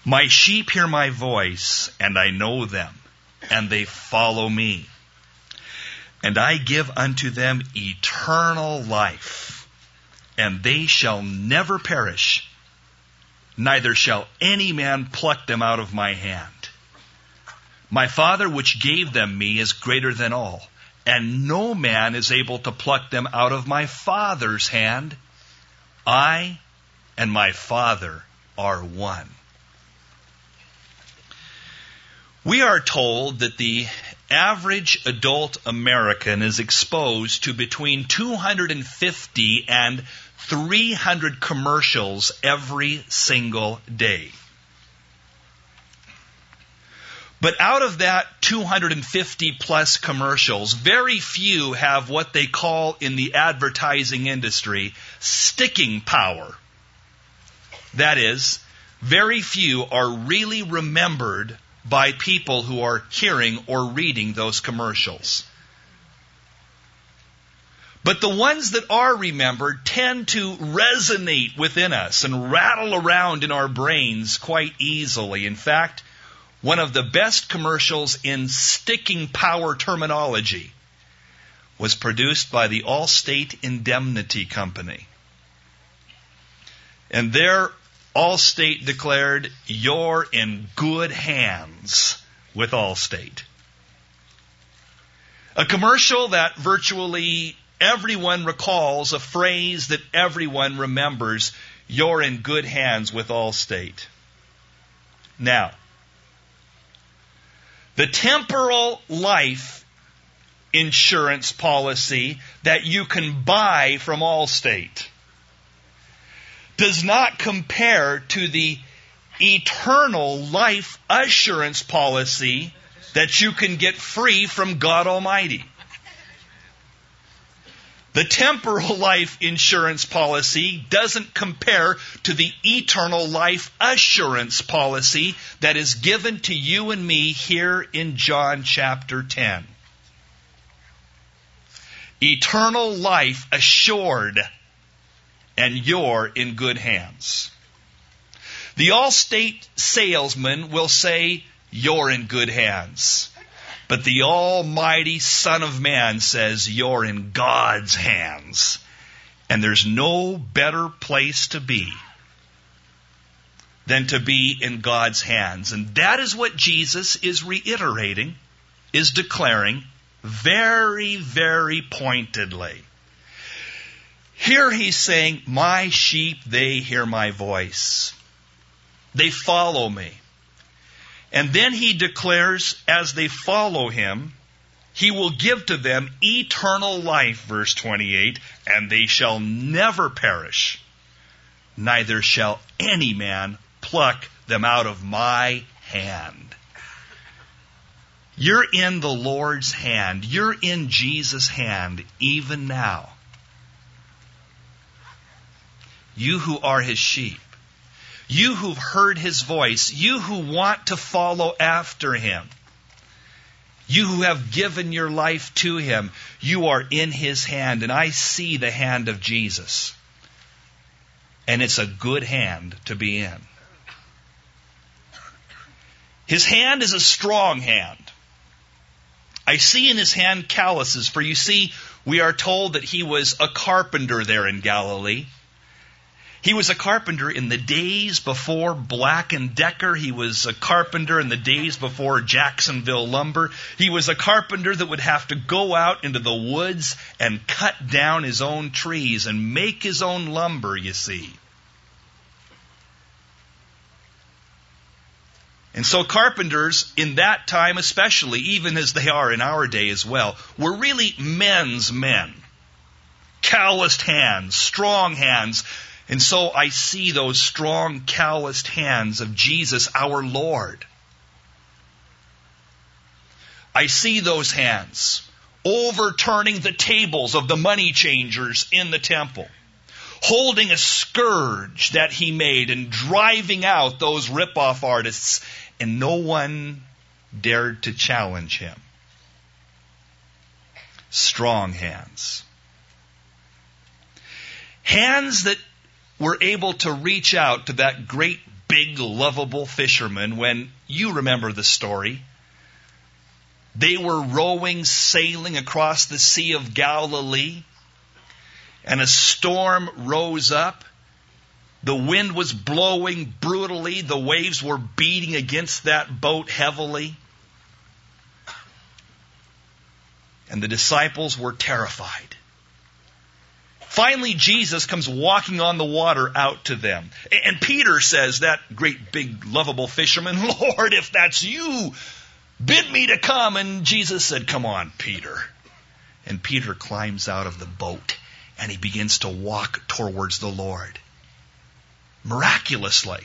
My sheep hear my voice, and I know them, and they follow me. And I give unto them eternal life, and they shall never perish, neither shall any man pluck them out of my hand. My Father which gave them me is greater than all, and no man is able to pluck them out of my Father's hand. I and my Father are one. We are told that the average adult American is exposed to between 250 and 300 commercials every single day. But out of that 250 plus commercials, very few have what they call in the advertising industry sticking power. That is, very few are really remembered by people who are hearing or reading those commercials. But the ones that are remembered tend to resonate within us and rattle around in our brains quite easily. In fact, one of the best commercials in sticking power terminology was produced by the Allstate Indemnity Company. And there, Allstate declared, "You're in good hands with Allstate." A commercial that virtually everyone recalls, a phrase that everyone remembers: "You're in good hands with Allstate." Now, the temporal life insurance policy that you can buy from Allstate does not compare to the eternal life assurance policy that you can get free from God Almighty. The temporal life insurance policy doesn't compare to the eternal life assurance policy that is given to you and me here in John chapter 10. Eternal life assured, and you're in good hands. The Allstate salesman will say, "You're in good hands." But the Almighty Son of Man says, "You're in God's hands." And there's no better place to be than to be in God's hands. And that is what Jesus is reiterating, is declaring very, very pointedly. Here he's saying, "My sheep, they hear my voice. They follow me." And then he declares, as they follow him, he will give to them eternal life, verse 28, and they shall never perish, neither shall any man pluck them out of my hand. You're in the Lord's hand. You're in Jesus' hand even now. You who are his sheep. You who've heard his voice, you who want to follow after him, you who have given your life to him, you are in his hand. And I see the hand of Jesus. And it's a good hand to be in. His hand is a strong hand. I see in his hand calluses, for you see, we are told that he was a carpenter there in Galilee. He was a carpenter in the days before Black & Decker. He was a carpenter in the days before Jacksonville Lumber. He was a carpenter that would have to go out into the woods and cut down his own trees and make his own lumber, you see. And so carpenters in that time especially, even as they are in our day as well, were really men's men. Calloused hands, strong hands. And so I see those strong, calloused hands of Jesus, our Lord. I see those hands overturning the tables of the money changers in the temple, holding a scourge that he made and driving out those rip-off artists, and no one dared to challenge him. Strong hands. Hands that were able to reach out to that great big, lovable fishermen when, you remember the story, they were rowing, sailing across the Sea of Galilee, and a storm rose up. The wind was blowing brutally. The waves were beating against that boat heavily. And the disciples were terrified. Finally, Jesus comes walking on the water out to them. And Peter says, that great big lovable fisherman, Lord, if that's you, bid me to come. And Jesus said, come on, Peter. And Peter climbs out of the boat and he begins to walk towards the Lord. Miraculously.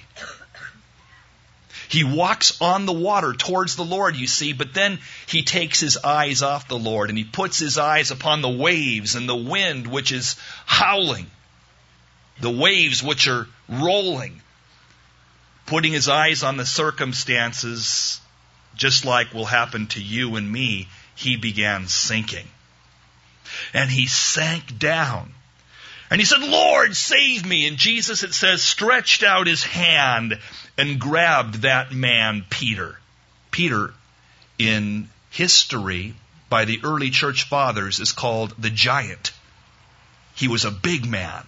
He walks on the water towards the Lord, you see, but then he takes his eyes off the Lord and he puts his eyes upon the waves and the wind which is howling, the waves which are rolling. Putting his eyes on the circumstances, just like will happen to you and me, he began sinking. And he sank down. And he said, Lord, save me. And Jesus, it says, stretched out his hand and grabbed that man, Peter. Peter, in history, by the early church fathers, is called the giant. He was a big man.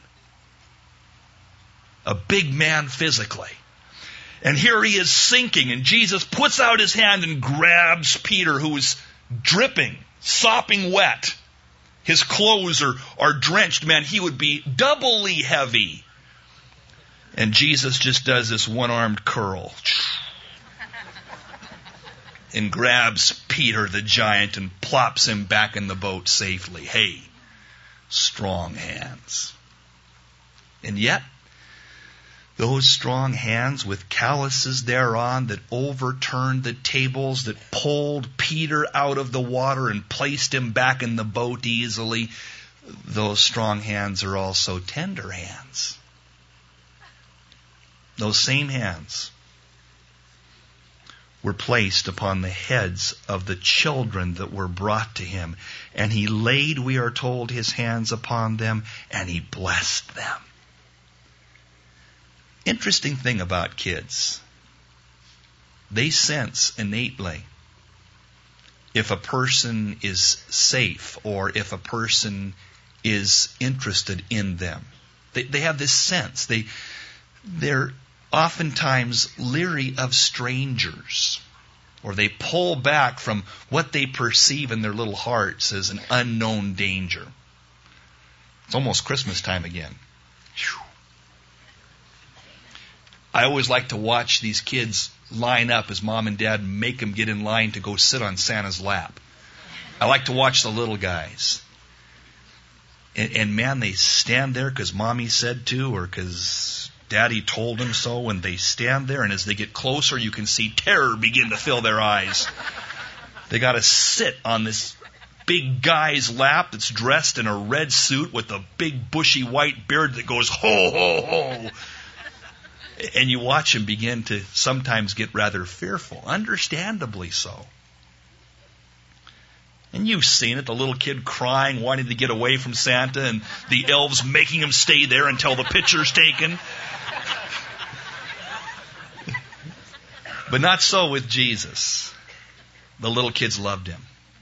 A big man physically. And here he is sinking, and Jesus puts out his hand and grabs Peter, who is dripping, sopping wet. His clothes are drenched. Man, he would be doubly heavy. And Jesus just does this one-armed curl and grabs Peter the giant and plops him back in the boat safely. Hey, strong hands. And yet, those strong hands with calluses thereon that overturned the tables, that pulled Peter out of the water and placed him back in the boat easily, those strong hands are also tender hands. Those same hands were placed upon the heads of the children that were brought to him. And he laid, we are told, his hands upon them, and he blessed them. Interesting thing about kids. They sense innately if a person is safe or if a person is interested in them. They have this sense. They're oftentimes leery of strangers, or they pull back from what they perceive in their little hearts as an unknown danger. It's almost Christmas time again. Whew. I always like to watch these kids line up as mom and dad make them get in line to go sit on Santa's lap. I like to watch the little guys. And man, they stand there because mommy said to, or because daddy told them so, and they stand there, and as they get closer, you can see terror begin to fill their eyes. They got to sit on this big guy's lap that's dressed in a red suit with a big bushy white beard that goes, ho, ho, ho. And you watch him begin to sometimes get rather fearful, understandably so. And you've seen it, the little kid crying, wanting to get away from Santa, and the elves making him stay there until the picture's taken. But not so with Jesus. The little kids loved him.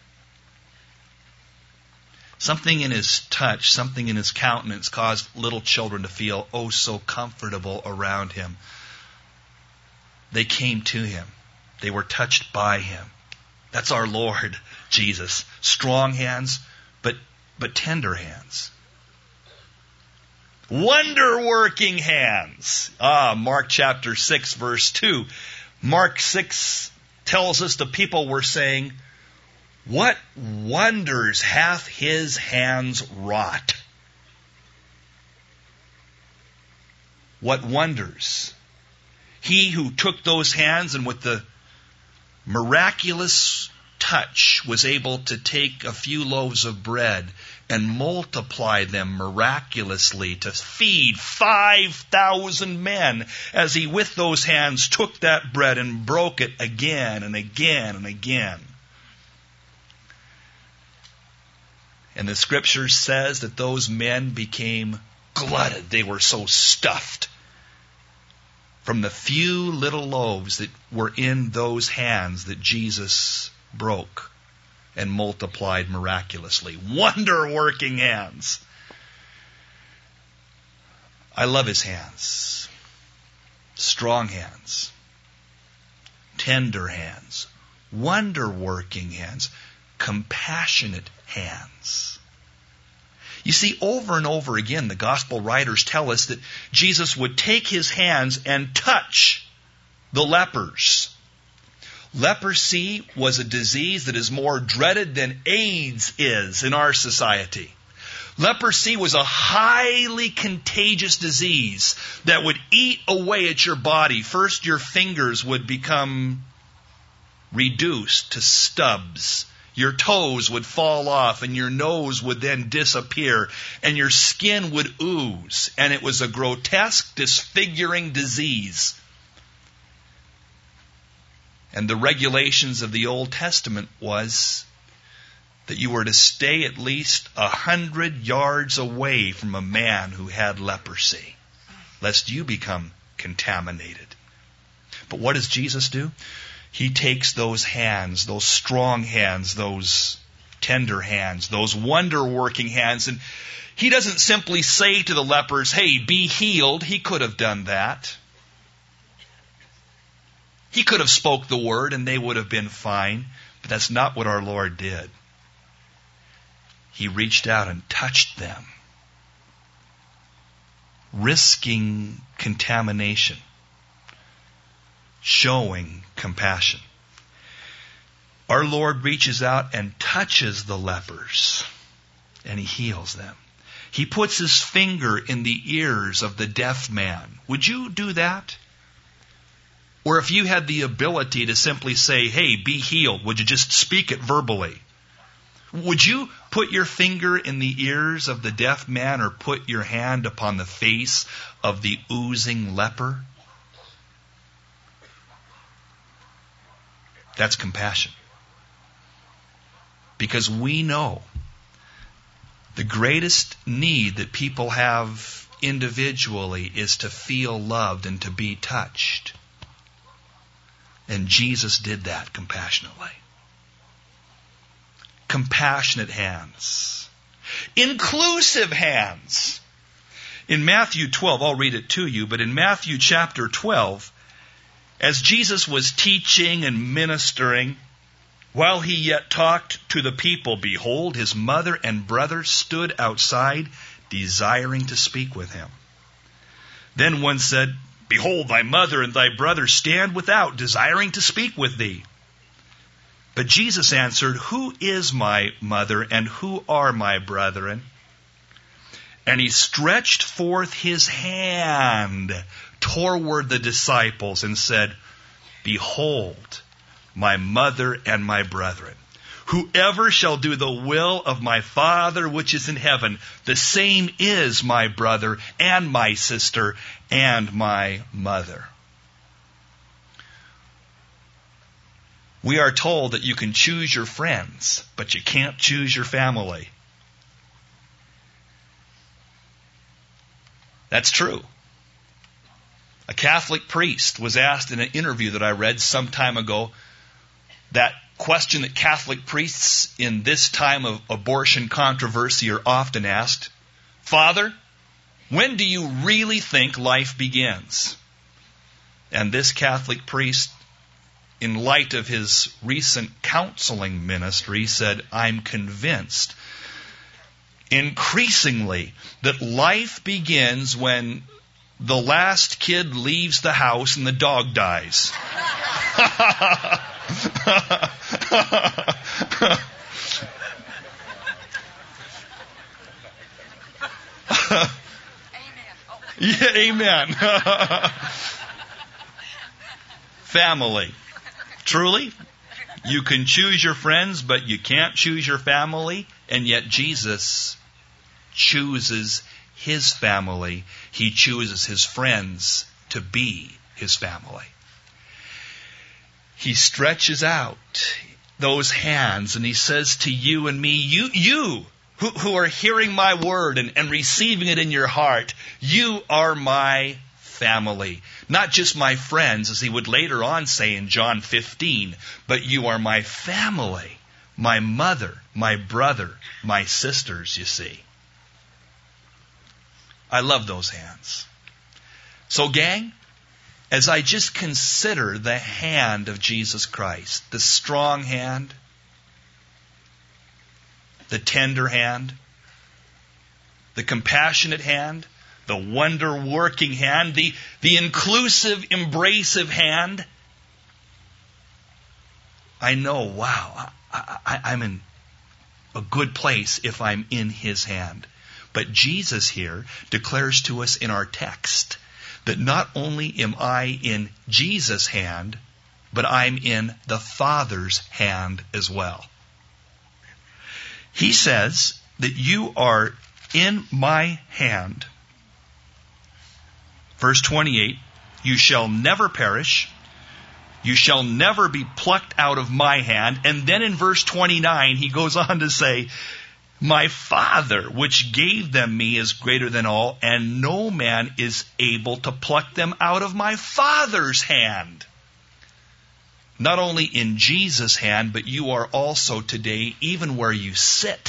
Something in his touch, something in his countenance caused little children to feel oh so comfortable around him. They came to him. They were touched by him. That's our Lord Jesus. Strong hands, but tender hands. Wonder-working hands. Mark chapter 6, verse 2. Mark 6 tells us the people were saying, what wonders hath his hands wrought? What wonders? He who took those hands and with the miraculous touch was able to take a few loaves of bread and multiply them miraculously to feed 5,000 men as he with those hands took that bread and broke it again and again and again. And the scripture says that those men became glutted. They were so stuffed. from the few little loaves that were in those hands that Jesus broke and multiplied miraculously. Wonder-working hands. I love his hands. Strong hands. Tender hands. Wonder-working hands. Compassionate hands. You see, over and over again, the gospel writers tell us that Jesus would take his hands and touch the lepers. Leprosy was a disease that is more dreaded than AIDS is in our society. Leprosy was a highly contagious disease that would eat away at your body. First, your fingers would become reduced to stubs. Your toes would fall off and your nose would then disappear and your skin would ooze. And it was a grotesque, disfiguring disease. And the regulations of the Old Testament was that you were to stay at least 100 yards away from a man who had leprosy, lest you become contaminated. But what does Jesus do? He takes those hands, those strong hands, those tender hands, those wonder-working hands, and he doesn't simply say to the lepers, hey, be healed. He could have done that. He could have spoke the word and they would have been fine, but that's not what our Lord did. He reached out and touched them, risking contamination, showing compassion. Our Lord reaches out and touches the lepers, and he heals them. He puts his finger in the ears of the deaf man. Would you do that? Or if you had the ability to simply say, hey, be healed, would you just speak it verbally? Would you put your finger in the ears of the deaf man or put your hand upon the face of the oozing leper? That's compassion. Because we know the greatest need that people have individually is to feel loved and to be touched. And Jesus did that compassionately. Compassionate hands. Inclusive hands. In Matthew 12, I'll read it to you, but in Matthew chapter 12, as Jesus was teaching and ministering, while he yet talked to the people, behold, his mother and brother stood outside, desiring to speak with him. Then one said, behold, thy mother and thy brother stand without, desiring to speak with thee. But Jesus answered, who is my mother and who are my brethren? And he stretched forth his hand toward the disciples and said, behold, my mother and my brethren. Whoever shall do the will of my Father which is in heaven, the same is my brother and my sister and my mother. We are told that you can choose your friends, but you can't choose your family. That's true. A Catholic priest was asked in an interview that I read some time ago, that question that Catholic priests in this time of abortion controversy are often asked, Father, when do you really think life begins? And this Catholic priest, in light of his recent counseling ministry, said, I'm convinced increasingly that life begins when the last kid leaves the house and the dog dies. Yeah, amen. Family. Truly, you can choose your friends, but you can't choose your family. And yet Jesus chooses his family. He chooses his friends to be his family. He stretches out those hands and he says to you and me, you who are hearing my word and receiving it in your heart, you are my family. Not just my friends, as he would later on say in John 15, but you are my family, my mother, my brother, my sisters, you see. I love those hands. So, gang, as I just consider the hand of Jesus Christ, the strong hand, the tender hand, the compassionate hand, the wonder-working hand, the inclusive, embracive hand, I know, wow, I'm in a good place if I'm in His hand. But Jesus here declares to us in our text that not only am I in Jesus' hand, but I'm in the Father's hand as well. He says that you are in my hand. Verse 28, you shall never perish. You shall never be plucked out of my hand. And then in verse 29, he goes on to say, my Father, which gave them me, is greater than all, and no man is able to pluck them out of my Father's hand. Not only in Jesus' hand, but you are also today, even where you sit,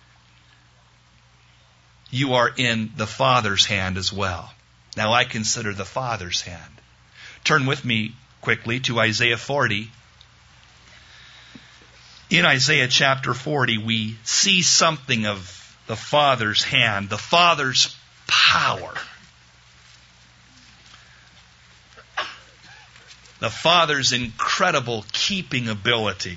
you are in the Father's hand as well. Now I consider the Father's hand. Turn with me quickly to Isaiah 40. In Isaiah chapter 40, we see something of the Father's hand, the Father's power. The Father's incredible keeping ability.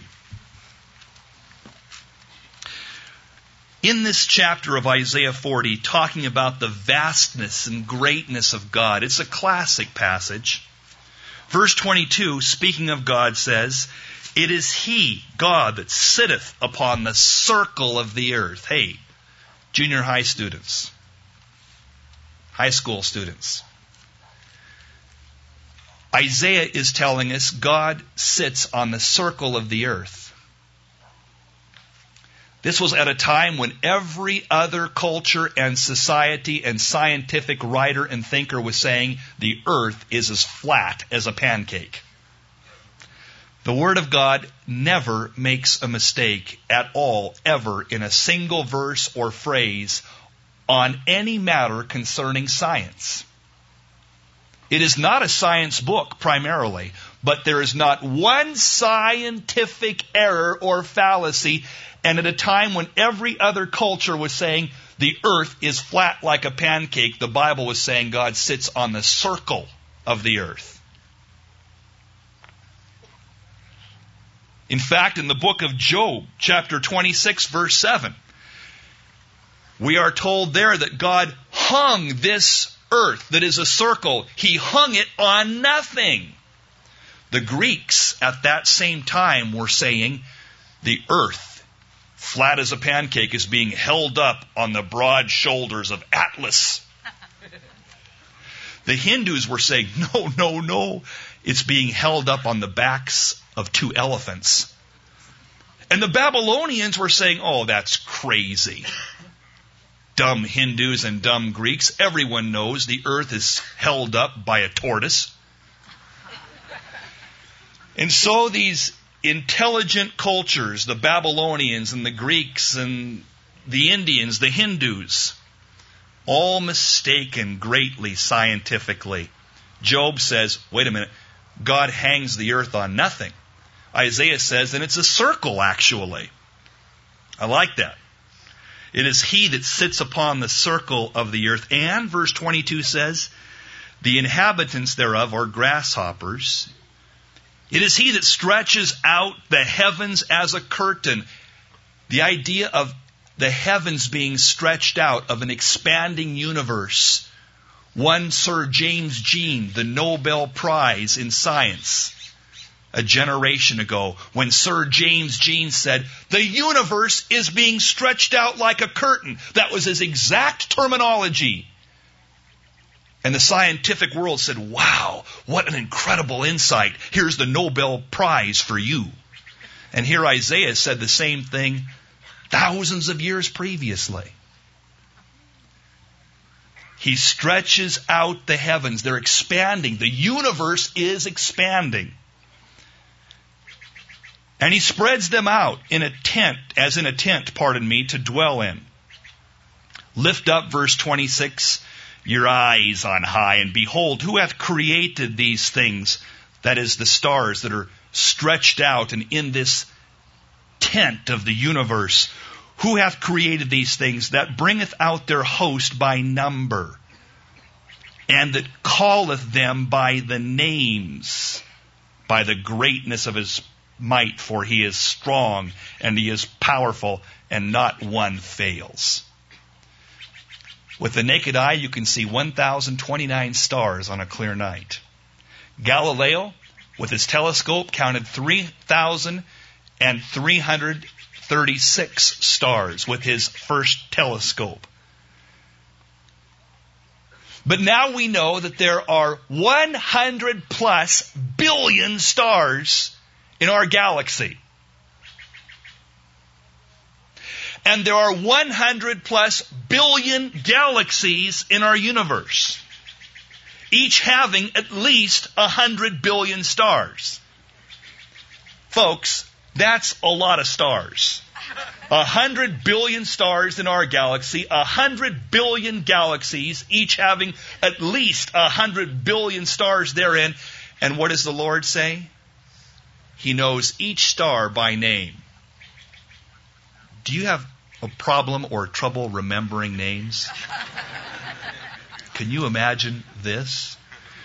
In this chapter of Isaiah 40, talking about the vastness and greatness of God, it's a classic passage. Verse 22, speaking of God, says, it is He, God, that sitteth upon the circle of the earth. Hey, junior high students, high school students. Isaiah is telling us God sits on the circle of the earth. This was at a time when every other culture and society and scientific writer and thinker was saying the earth is as flat as a pancake. The Word of God never makes a mistake at all, ever, in a single verse or phrase on any matter concerning science. It is not a science book primarily, but there is not one scientific error or fallacy. And at a time when every other culture was saying the earth is flat like a pancake, the Bible was saying God sits on the circle of the earth. In fact, in the book of Job, chapter 26, verse 7, we are told there that God hung this earth that is a circle. He hung it on nothing. The Greeks at that same time were saying the earth, flat as a pancake, is being held up on the broad shoulders of Atlas. The Hindus were saying, no, it's being held up on the backs of two elephants. And the Babylonians were saying, oh, that's crazy. Dumb Hindus and dumb Greeks. Everyone knows the earth is held up by a tortoise. And so these intelligent cultures, the Babylonians and the Greeks and the Indians, the Hindus, all mistaken greatly scientifically. Job says, wait a minute, God hangs the earth on nothing. Isaiah says, and it's a circle actually. I like that. It is He that sits upon the circle of the earth. And verse 22 says, the inhabitants thereof are grasshoppers. It is He that stretches out the heavens as a curtain. The idea of the heavens being stretched out, of an expanding universe. Won Sir James Jean the Nobel Prize in Science a generation ago, when Sir James Jean said, the universe is being stretched out like a curtain. That was his exact terminology. And the scientific world said, wow, what an incredible insight. Here's the Nobel Prize for you. And here Isaiah said the same thing thousands of years previously. He stretches out the heavens. They're expanding. The universe is expanding. And he spreads them out in a tent, to dwell in. Lift up, verse 26, your eyes on high, and behold, who hath created these things? That is, the stars that are stretched out and in this tent of the universe. Who hath created these things, that bringeth out their host by number, and that calleth them by the names, by the greatness of his might, for he is strong and he is powerful, and not one fails. With the naked eye, you can see 1,029 stars on a clear night. Galileo, with his telescope, counted 3,336 stars with his first telescope. But now we know that there are 100 plus billion stars in our galaxy. And there are 100 plus billion galaxies in our universe, each having at least 100 billion stars. Folks, that's a lot of stars. 100 billion stars in our galaxy, 100 billion galaxies, each having at least 100 billion stars therein. And what does the Lord say? He knows each star by name. Do you have a problem or trouble remembering names? Can you imagine this?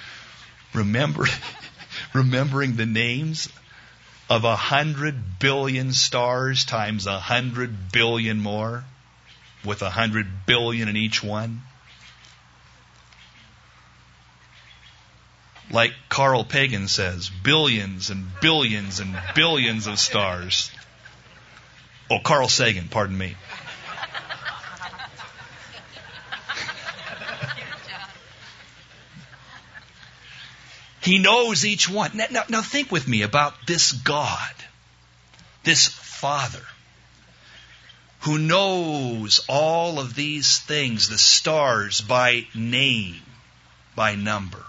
Remembering the names of 100 billion stars times 100 billion more, with 100 billion in each one. Like Carl Pagan says, billions and billions and billions of stars. Oh, Carl Sagan, pardon me. He knows each one. Now think with me about this God, this Father, who knows all of these things, the stars, by name, by number.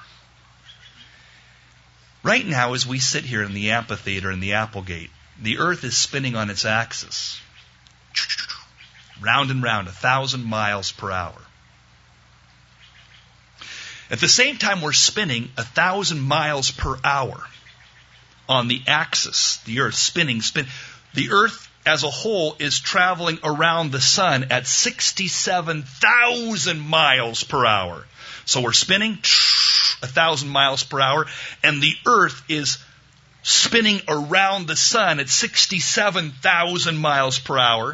Right now, as we sit here in the amphitheater in the Applegate, the earth is spinning on its axis, round and round, 1,000 miles per hour. At the same time we're spinning 1,000 miles per hour on the axis, the earth spinning. The earth as a whole is traveling around the sun at 67,000 miles per hour. So we're spinning 1,000 miles per hour, and the earth is spinning around the sun at 67,000 miles per hour.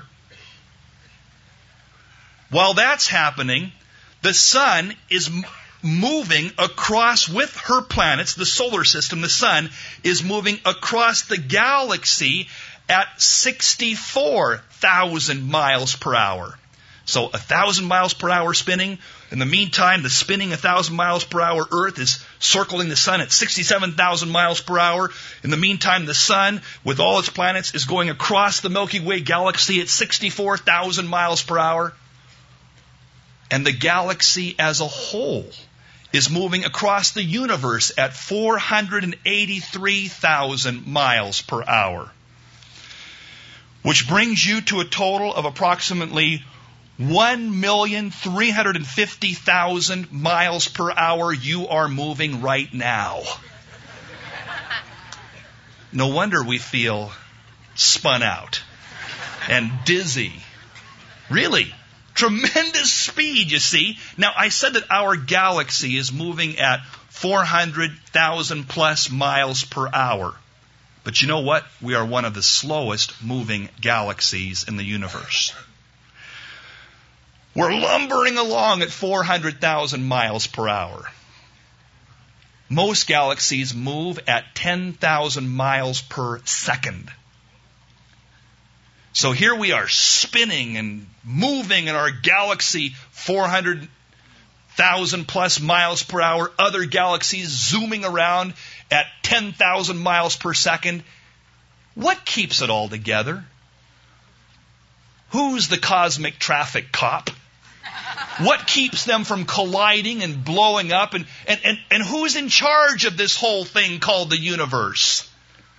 While that's happening, the sun is moving across with her planets, the solar system, the sun, is moving across the galaxy at 64,000 miles per hour. So 1,000 miles per hour spinning. In the meantime, the spinning 1,000 miles per hour Earth is circling the sun at 67,000 miles per hour. In the meantime, the sun, with all its planets, is going across the Milky Way galaxy at 64,000 miles per hour. And the galaxy as a whole is moving across the universe at 483,000 miles per hour. Which brings you to a total of approximately 1,350,000 miles per hour you are moving right now. No wonder we feel spun out and dizzy. Really, tremendous speed, you see. Now, I said that our galaxy is moving at 400,000 plus miles per hour. But you know what? We are one of the slowest moving galaxies in the universe. We're lumbering along at 400,000 miles per hour. Most galaxies move at 10,000 miles per second. So here we are spinning and moving in our galaxy 400,000 plus miles per hour. Other galaxies zooming around at 10,000 miles per second. What keeps it all together? Who's the cosmic traffic cop? What keeps them from colliding and blowing up? And who's in charge of this whole thing called the universe?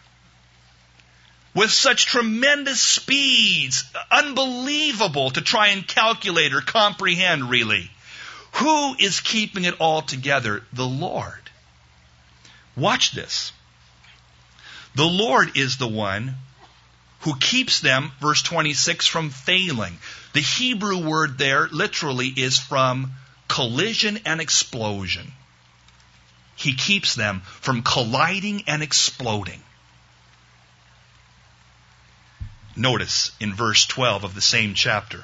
With such tremendous speeds, unbelievable to try and calculate or comprehend, really. Who is keeping it all together? The Lord. Watch this. The Lord is the one who keeps them, verse 26, from failing. The Hebrew word there literally is from collision and explosion. He keeps them from colliding and exploding. Notice in verse 12 of the same chapter.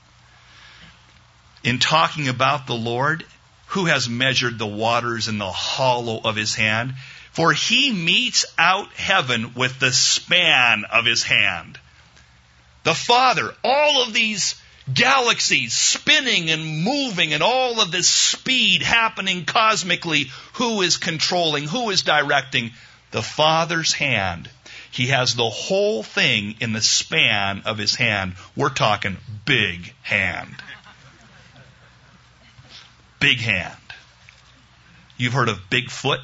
In talking about the Lord, who has measured the waters in the hollow of his hand? For he metes out heaven with the span of his hand. The Father, all of these galaxies spinning and moving and all of this speed happening cosmically, who is controlling, who is directing? The Father's hand. He has the whole thing in the span of his hand. We're talking big hand. Big hand. You've heard of Bigfoot?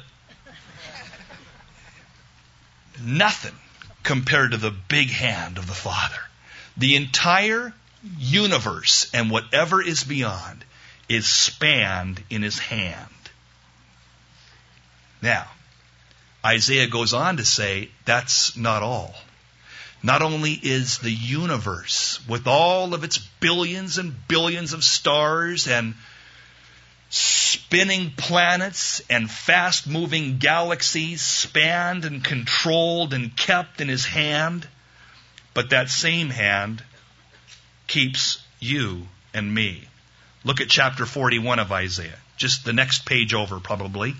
Nothing compared to the big hand of the Father. The entire universe and whatever is beyond is spanned in his hand. Now, Isaiah goes on to say that's not all. Not only is the universe, with all of its billions and billions of stars and spinning planets and fast-moving galaxies spanned and controlled and kept in his hand, but that same hand keeps you and me. Look at chapter 41 of Isaiah. Just the next page over, probably.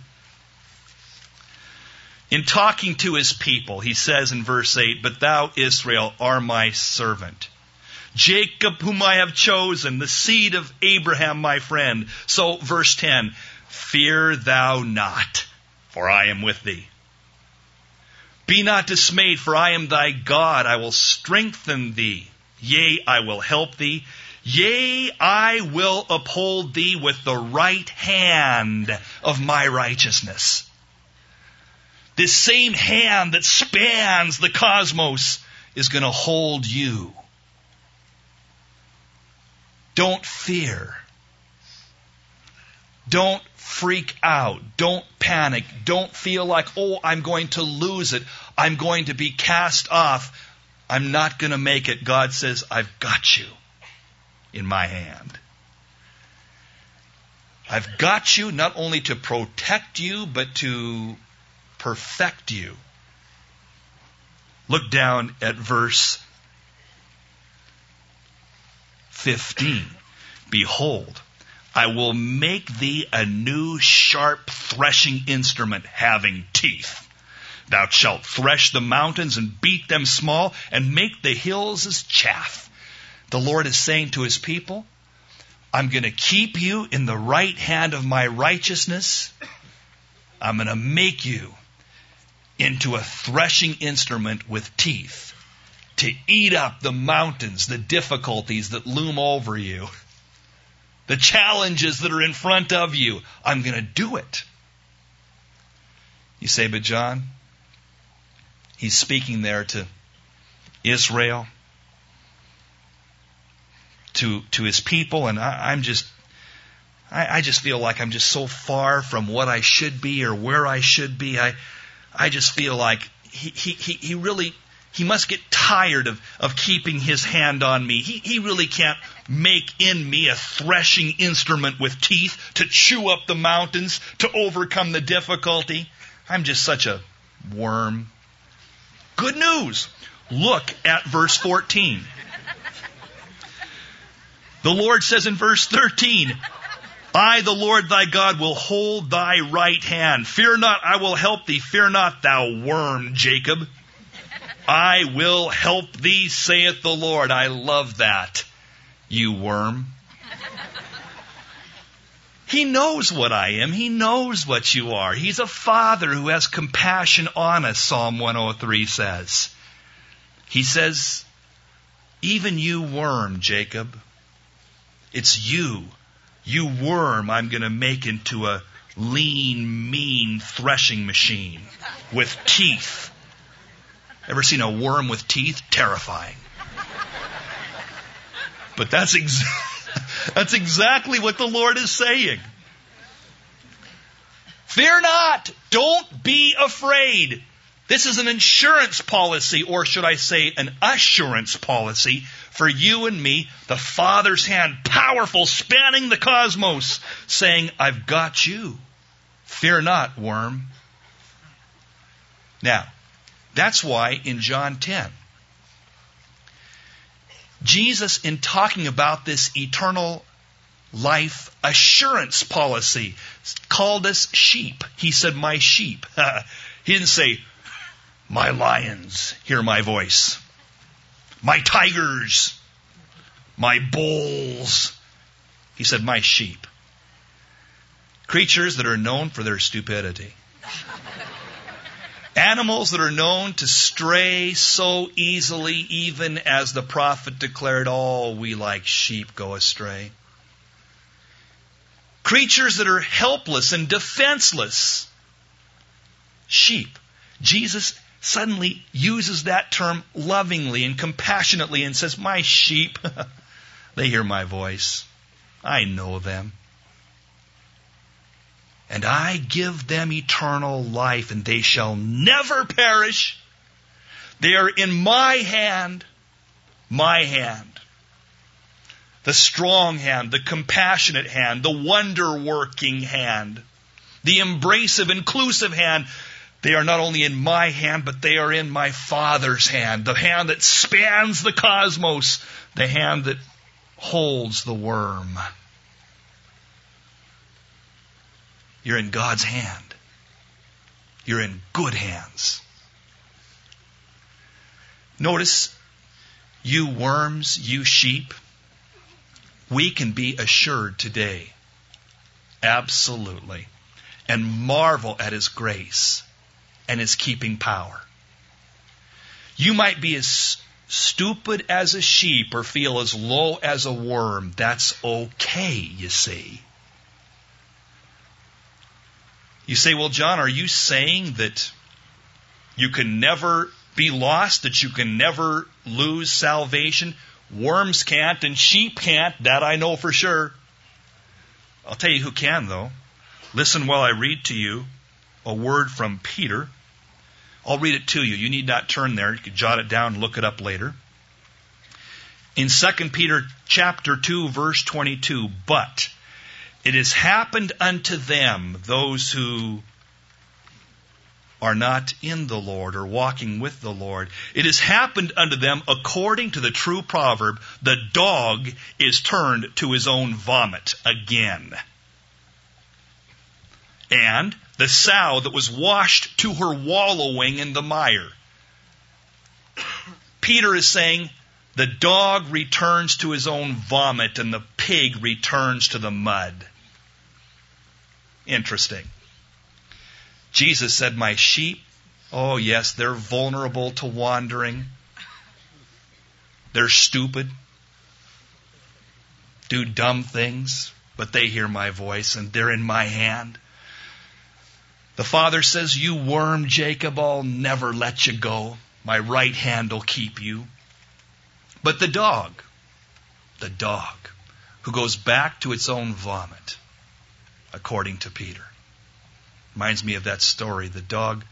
In talking to his people, he says in verse 8, "But thou, Israel, are my servant. Jacob, whom I have chosen, the seed of Abraham, my friend." So, verse 10, "Fear thou not, for I am with thee. Be not dismayed, for I am thy God. I will strengthen thee. Yea, I will help thee. Yea, I will uphold thee with the right hand of my righteousness." This same hand that spans the cosmos is going to hold you. Don't fear. Don't freak out. Don't panic. Don't feel like, oh, I'm going to lose it. I'm going to be cast off. I'm not going to make it. God says, I've got you in my hand. I've got you not only to protect you, but to perfect you. Look down at verse 15. "Behold, I will make thee a new sharp threshing instrument having teeth. Thou shalt thresh the mountains and beat them small and make the hills as chaff." The Lord is saying to his people, I'm going to keep you in the right hand of my righteousness. I'm going to make you into a threshing instrument with teeth to eat up the mountains, the difficulties that loom over you, the challenges that are in front of you. I'm going to do it. You say, but John, he's speaking there to Israel, to his people, and I just feel like I'm just so far from what I should be or where I should be. I just feel like he must get tired of keeping his hand on me. He really can't make in me a threshing instrument with teeth to chew up the mountains, to overcome the difficulty. I'm just such a worm. Good news. Look at verse 14. The Lord says in verse 13, I, the Lord thy God, will hold thy right hand. Fear not, I will help thee. Fear not, thou worm, Jacob. I will help thee, saith the Lord. I love that, you worm. He knows what I am. He knows what you are. He's a father who has compassion on us, Psalm 103 says. He says, even you worm, Jacob, it's you You worm, I'm going to make into a lean, mean threshing machine with teeth. Ever seen a worm with teeth? Terrifying. But that's exactly what the Lord is saying. Fear not. Don't be afraid. This is an insurance policy, or should I say an assurance policy for you and me. The Father's hand, powerful, spanning the cosmos, saying, I've got you. Fear not, worm. Now, that's why in John 10, Jesus, in talking about this eternal life assurance policy, called us sheep. He said, my sheep. He didn't say, my lions hear my voice. My tigers. My bulls. He said, my sheep. Creatures that are known for their stupidity. Animals that are known to stray so easily, even as the prophet declared, all we like sheep go astray. Creatures that are helpless and defenseless. Sheep. Jesus suddenly uses that term lovingly and compassionately and says, my sheep, they hear my voice. I know them. And I give them eternal life, and they shall never perish. They are in my hand. My hand. The strong hand, the compassionate hand, the wonder-working hand, the embracive, inclusive hand. They are not only in my hand, but they are in my Father's hand. The hand that spans the cosmos. The hand that holds the worm. You're in God's hand. You're in good hands. Notice, you worms, you sheep, we can be assured today, absolutely, and marvel at His grace and His keeping power. You might be as stupid as a sheep or feel as low as a worm. That's okay, you see. You say, well, John, are you saying that you can never be lost, that you can never lose salvation? Worms can't and sheep can't. That I know for sure. I'll tell you who can, though. Listen while I read to you a word from Peter. I'll read it to you. You need not turn there. You can jot it down and look it up later. In 2 Peter chapter 2, verse 22, but it has happened unto them, those who are not in the Lord or walking with the Lord. It has happened unto them according to the true proverb, the dog is turned to his own vomit again. And the sow that was washed to her wallowing in the mire. Peter is saying the dog returns to his own vomit and the pig returns to the mud. Interesting. Jesus said, my sheep, oh yes, they're vulnerable to wandering. They're stupid. Do dumb things, but they hear my voice and they're in my hand. The Father says, you worm, Jacob, I'll never let you go. My right hand will keep you. But the dog who goes back to its own vomit, according to Peter. Reminds me of that story. The dog,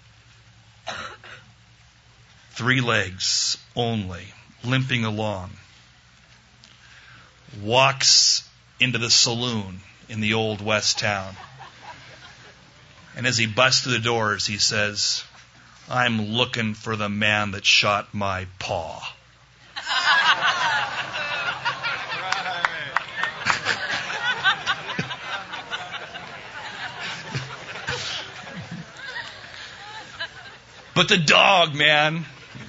3 legs only, limping along, walks into the saloon in the old West town. And as he busts through the doors, he says, I'm looking for the man that shot my paw. But the dog, man,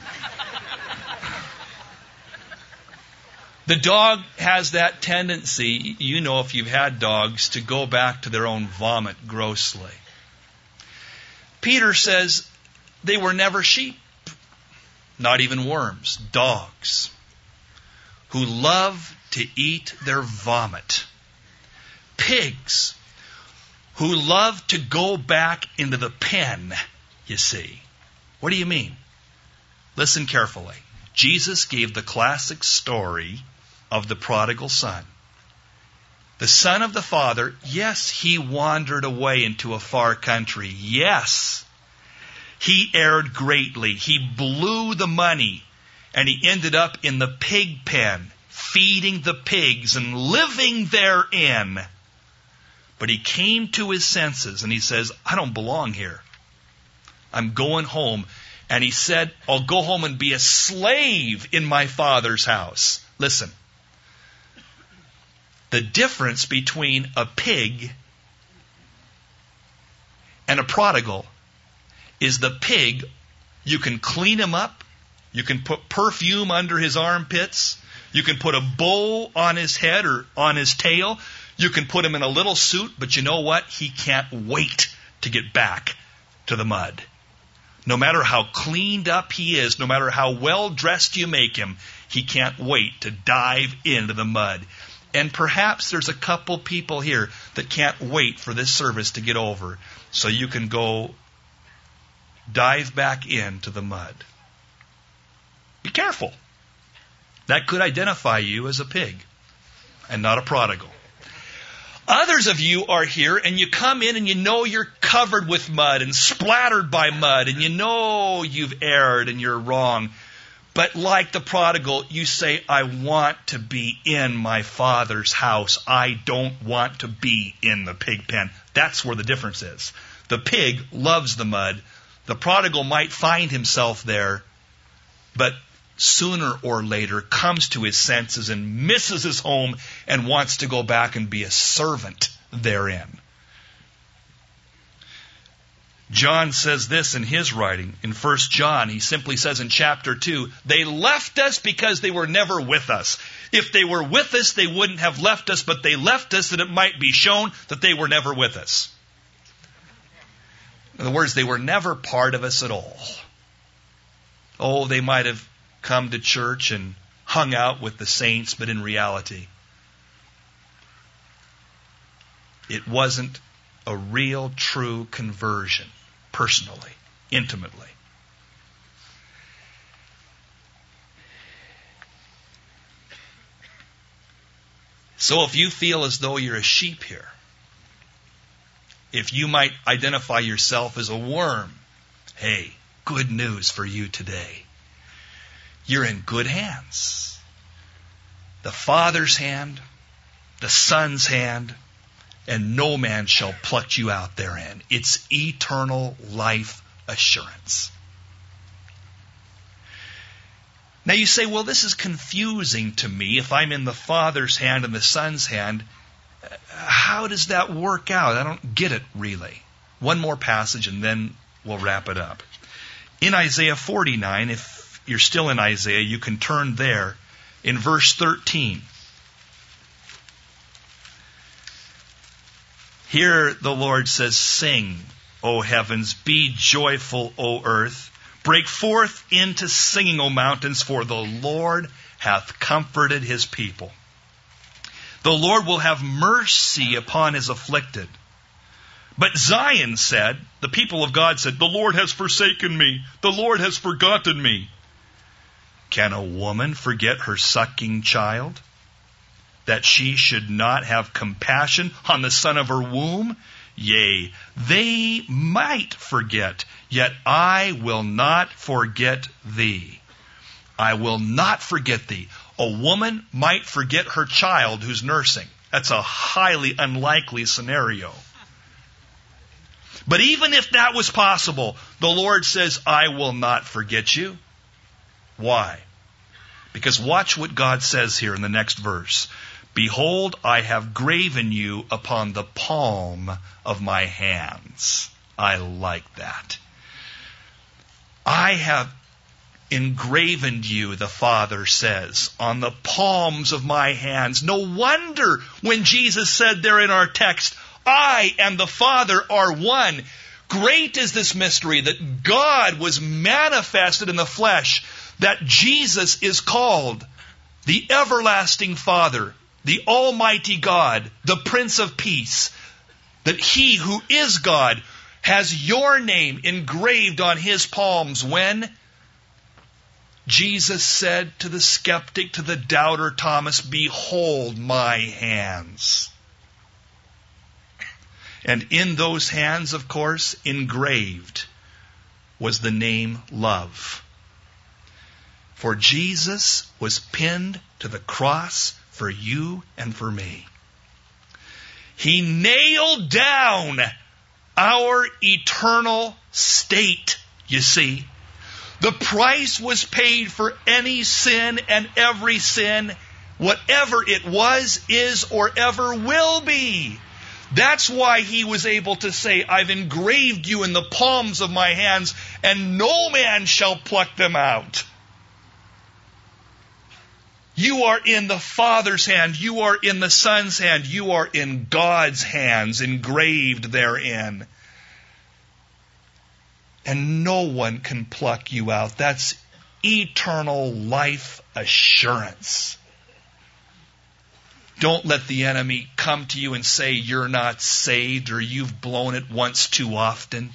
the dog has that tendency, you know if you've had dogs, to go back to their own vomit grossly. Peter says they were never sheep, not even worms, dogs, who love to eat their vomit. pigs who love to go back into the pen, you see. What do you mean? Listen carefully. Jesus gave the classic story of the prodigal son. The son of the father, yes, he wandered away into a far country. Yes, he erred greatly. He blew the money, and he ended up in the pig pen, feeding the pigs and living therein. But he came to his senses, and he says, I don't belong here. I'm going home. And he said, I'll go home and be a slave in my father's house. Listen. The difference between a pig and a prodigal is the pig, you can clean him up, you can put perfume under his armpits, you can put a bow on his head or on his tail, you can put him in a little suit, but you know what? He can't wait to get back to the mud. No matter how cleaned up he is, no matter how well dressed you make him, he can't wait to dive into the mud. And perhaps there's a couple people here that can't wait for this service to get over so you can go dive back into the mud. Be careful. That could identify you as a pig and not a prodigal. Others of you are here and you come in and you know you're covered with mud and splattered by mud and you know you've erred and you're wrong. But like the prodigal, you say, I want to be in my father's house. I don't want to be in the pig pen. That's where the difference is. The pig loves the mud. The prodigal might find himself there, but sooner or later comes to his senses and misses his home and wants to go back and be a servant therein. John says this in his writing in 1 John. He simply says in chapter 2, they left us because they were never with us. If they were with us, they wouldn't have left us, but they left us that it might be shown that they were never with us. In other words, they were never part of us at all. Oh, they might have come to church and hung out with the saints, but in reality, it wasn't a real, true conversion, personally, intimately. So if you feel as though you're a sheep here, if you might identify yourself as a worm, hey, good news for you today. You're in good hands. The Father's hand, the Son's hand, and no man shall pluck you out therein. It's eternal life assurance. Now you say, well, this is confusing to me. If I'm in the Father's hand and the Son's hand, how does that work out? I don't get it really. One more passage and then we'll wrap it up. In Isaiah 49, if you're still in Isaiah, you can turn there in verse 13. Here the Lord says, sing, O heavens, be joyful, O earth. Break forth into singing, O mountains, for the Lord hath comforted his people. The Lord will have mercy upon his afflicted. But Zion said, the people of God said, the Lord has forsaken me. The Lord has forgotten me. Can a woman forget her sucking child, that she should not have compassion on the son of her womb? Yea, they might forget, yet I will not forget thee. I will not forget thee. A woman might forget her child who's nursing. That's a highly unlikely scenario. But even if that was possible, the Lord says, I will not forget you. Why? Because watch what God says here in the next verse. Behold, I have graven you upon the palm of my hands. I like that. I have engraven you, the Father says, on the palms of my hands. No wonder when Jesus said there in our text, I and the Father are one. Great is this mystery that God was manifested in the flesh, that Jesus is called the everlasting Father, the Almighty God, the Prince of Peace, that He who is God has your name engraved on His palms when Jesus said to the skeptic, to the doubter Thomas, "Behold my hands." And in those hands, of course, engraved was the name love. For Jesus was pinned to the cross for you and for me. He nailed down our eternal state, you see. The price was paid for any sin and every sin, whatever it was, is, or ever will be. That's why He was able to say, "I've engraved you in the palms of my hands, and no man shall pluck them out." You are in the Father's hand. You are in the Son's hand. You are in God's hands, engraved therein. And no one can pluck you out. That's eternal life assurance. Don't let the enemy come to you and say you're not saved or you've blown it once too often.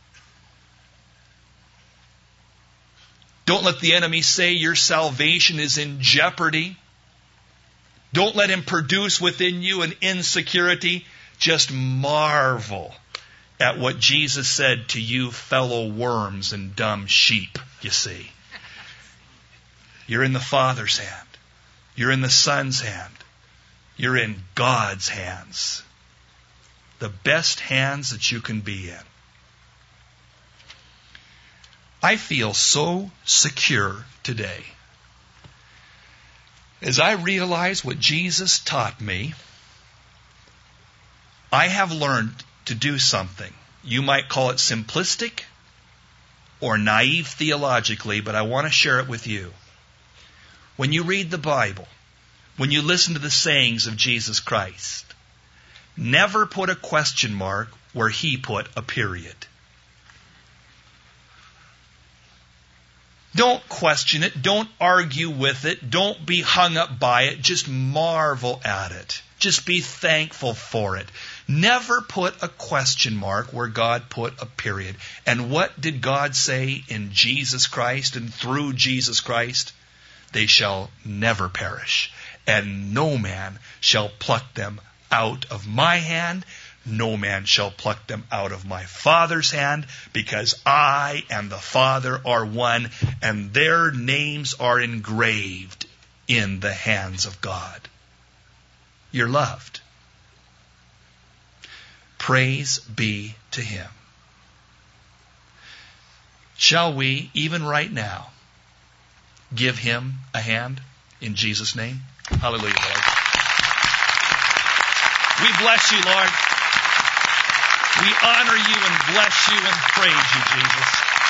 Don't let the enemy say your salvation is in jeopardy. Don't let him produce within you an insecurity. Just marvel at what Jesus said to you fellow worms and dumb sheep, you see. You're in the Father's hand. You're in the Son's hand. You're in God's hands. The best hands that you can be in. I feel so secure today as I realize what Jesus taught me. I have learned to do something. You might call it simplistic or naive theologically, but I want to share it with you. When you read the Bible, when you listen to the sayings of Jesus Christ, never put a question mark where He put a period. Don't question it. Don't argue with it. Don't be hung up by it. Just marvel at it. Just be thankful for it. Never put a question mark where God put a period. And what did God say in Jesus Christ and through Jesus Christ? They shall never perish, and no man shall pluck them out of my hand. No man shall pluck them out of my Father's hand, because I and the Father are one, and their names are engraved in the hands of God. You're loved. Praise be to Him. Shall we, even right now, give Him a hand in Jesus' name? Hallelujah, Lord. We bless you, Lord. We honor you and bless you and praise you, Jesus.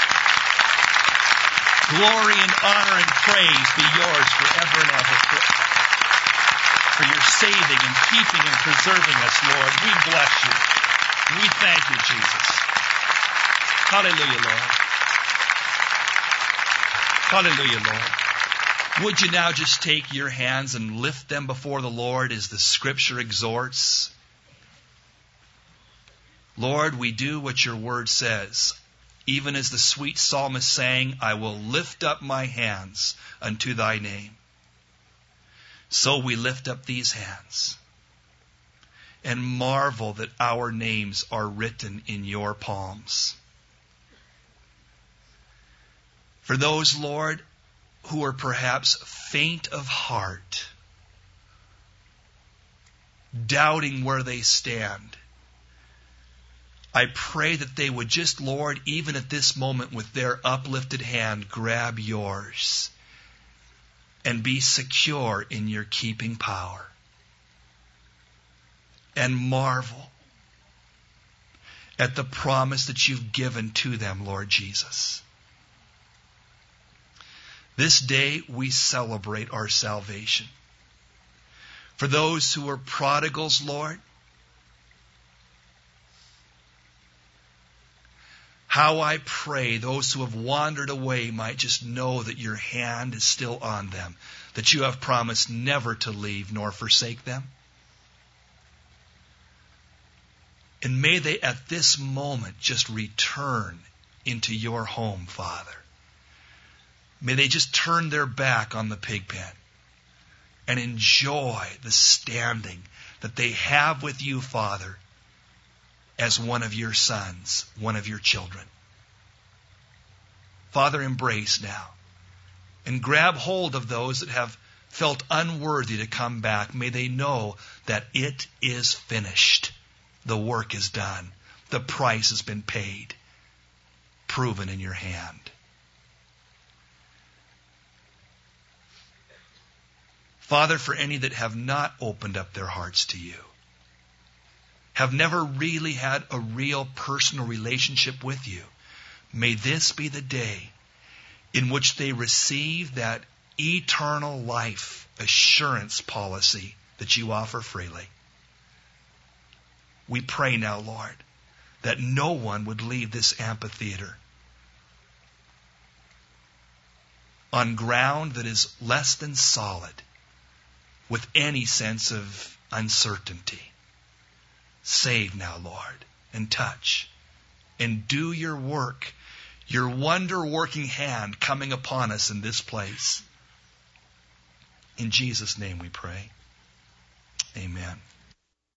Glory and honor and praise be yours forever and ever. For your saving and keeping and preserving us, Lord. We bless you. We thank you, Jesus. Hallelujah, Lord. Hallelujah, Lord. Would you now just take your hands and lift them before the Lord as the Scripture exhorts? Lord, we do what your word says. Even as the sweet psalmist sang, I will lift up my hands unto thy name. So we lift up these hands and marvel that our names are written in your palms. For those, Lord, who are perhaps faint of heart, doubting where they stand, I pray that they would just, Lord, even at this moment with their uplifted hand, grab yours and be secure in your keeping power. And marvel at the promise that you've given to them, Lord Jesus. This day we celebrate our salvation. For those who are prodigals, Lord, How I pray those who have wandered away might just know that your hand is still on them, that you have promised never to leave nor forsake them. And may they at this moment just return into your home, Father. May they just turn their back on the pig pen and enjoy the standing that they have with you, Father, as one of your sons, one of your children. Father, embrace now and grab hold of those that have felt unworthy to come back. May they know that it is finished. The work is done. The price has been paid, proven in your hand. Father, for any that have not opened up their hearts to you, have never really had a real personal relationship with you, may this be the day in which they receive that eternal life assurance policy that you offer freely. We pray now, Lord, that no one would leave this amphitheater on ground that is less than solid with any sense of uncertainty. Save now, Lord, and touch, and do your work, your wonder-working hand coming upon us in this place. In Jesus' name we pray. Amen.